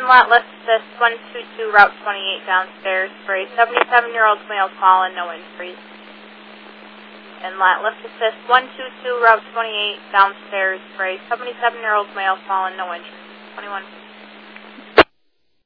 Inlet lift assist 122 Route 28 downstairs for a 77-year-old male fallen, no injuries. Inlet lift assist 122 Route 28 downstairs for a 77-year-old male fallen, no injuries. 21.